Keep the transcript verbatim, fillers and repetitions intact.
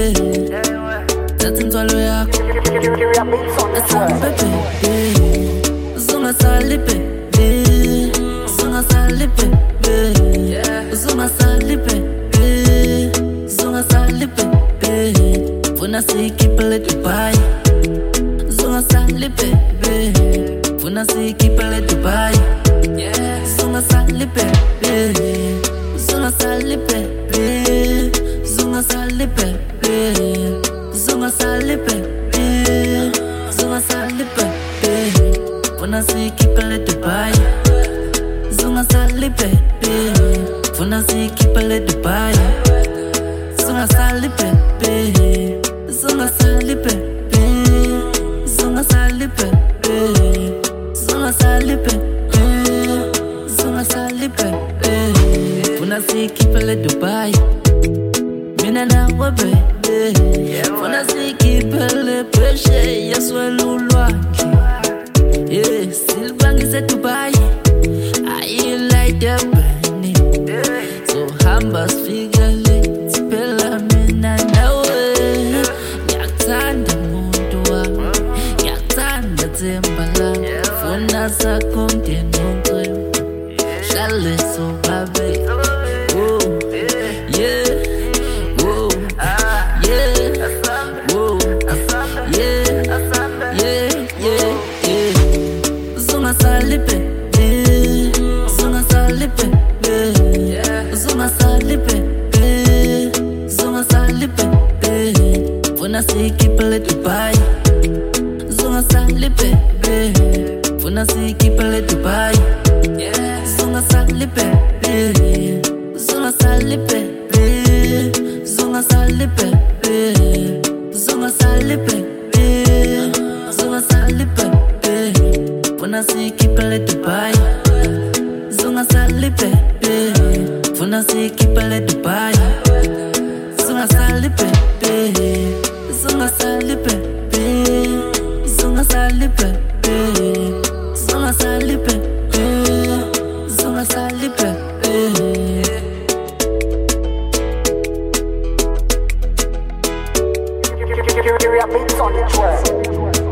That's in swallow yak. That's on baby. Zunga sali baby. Zunga sali baby. Zunga sali baby. Zunga sali baby. Funa si kipele Dubai. Zunga sali baby. Funa si kipele Dubai. Zunga sali baby. Zunga sali baby. Zunga sali baby. Zunga sali baby. Zunga sali baby. Funa si kipele Dubai. Zunga sali baby. Funa si kipele Dubai. Zunga sali baby. Zunga sali baby. Zunga sali baby. Zunga sali baby. Zunga sali baby. Funa si kipele Dubai. Mina na wa baby. Funa si kipele peshe yaswelulwa. Yeah, still bangis at Dubai. I like the bunny. So hambas figure spela mina nawe. Yaktanda mundua. Yaktanda zembala. Funa sa kumte nungwe. Shale so babe. Oh, yeah. Whoa, yeah. Whoa, yeah. Yeah, yeah, yeah. Zunga sali baby. Zunga sali baby. Zunga sali baby. Zunga sali baby. Funa si kipele Dubai. Zunga sali baby. Funa si kipele Dubai. Zunga sali baby. Zunga sali baby. Zunga sali baby. Zunga sali baby. Zunga sali baby. Funa si kipele Dubai. Zunga sali baby. Funa si kipele Dubai. Zunga sali baby. Zunga sali baby. Zunga sali baby. Zunga sali baby. Zunga sali baby. Beats on the track.